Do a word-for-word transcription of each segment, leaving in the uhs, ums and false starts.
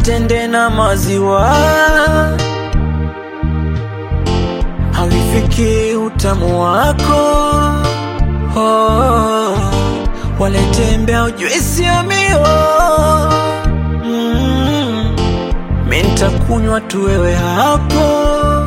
tende na maziwa havifiki utamu wako. Oh, walete mbao juisi ya miwa, mm, mimi nitakunywa tu wewe hapo.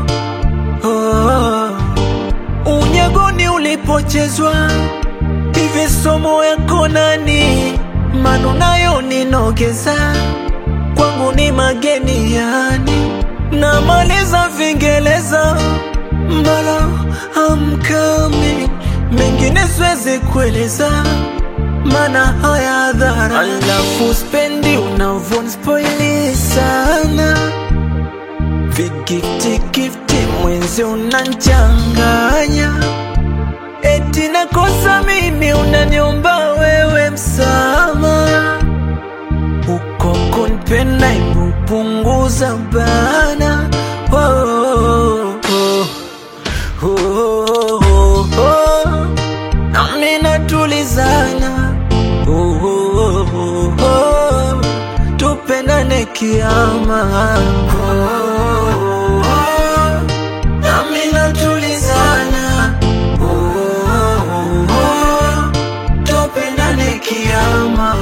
Oh, unyagoni ulipochezwa hivi somo yako nani, manu nayo ninogeza kwangu ni mageni yani, namaliza vingeleza mbala amkami, mengine siwezi kueleza mana haya dhara. Alafu spendi unavonspoili sana, vigifti gifti mwenzi unanchanganya, eti nakosa mimi unaniomba wewe msama, uko kunipenda ibu punguza bana. Oh, oh, oh, oh, oh, oh. Nami natulizana, oh, oh, oh, oh. Tupendane kiama, oh, oh, oh. Nami natulizana, oh, oh, oh. Tupendane kiama,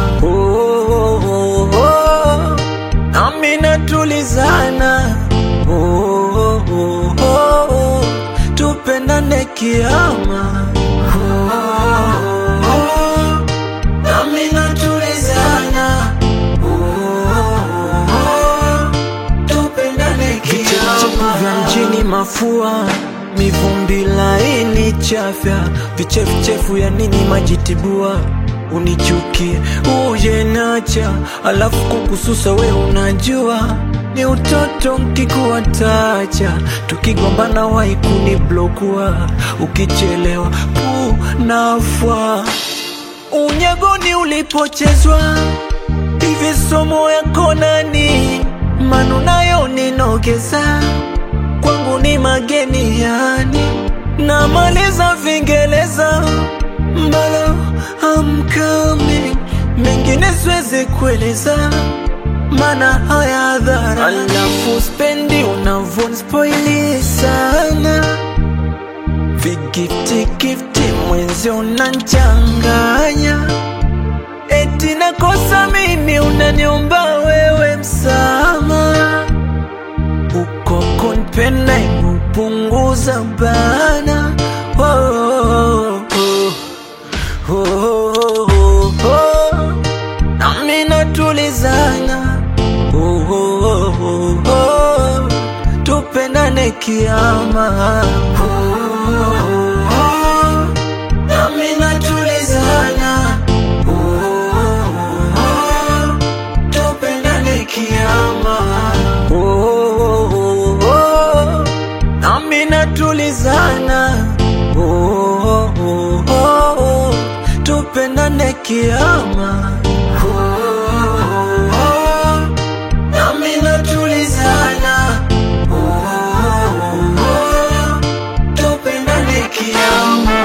oh, oh, oh. Nami natulizana, oh, oh, oh. Tupendane kiama, oh, oh, oh. Nami natulizana, oh, oh. Tupendane kiama. Vya mjini mafua, mivumbi laini chafya, vichefuchefu ya nini majitibua, unichukie uje nacha, alafu kukususa we unajua ni utoto mkikuwa tacha, tukigombana waikuni blokua, ukichelewa punafwa. Unyagoni ulipochezwa hivi somo yako nani, manu nayo ninogeza kwangu ni mageni yani, namaliza vingeleza mbala amkami, mengine siwezi kueleza mana haya dhara. Alafu spendi unavonspoili sana, vigifti gifti mwenzi unanchanganya, eti nakosa mimi unaniomba wewe msama, uko kunipenda ibu punguza bana. Oh, oh, oh, oh, oh, oh. Nami natulizana, oh, oh, oh, oh. Tupendane kiama, oh, oh, oh. Nami natulizana, oh, oh, oh. Tupendane kiama, oh, oh, oh. Nami natulizana, oh, oh, oh. Tupendane kiama, oh, oh, oh. Nami natulizana, oh, oh, oh. Tupendane kiama.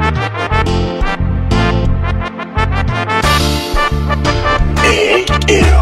Yeah.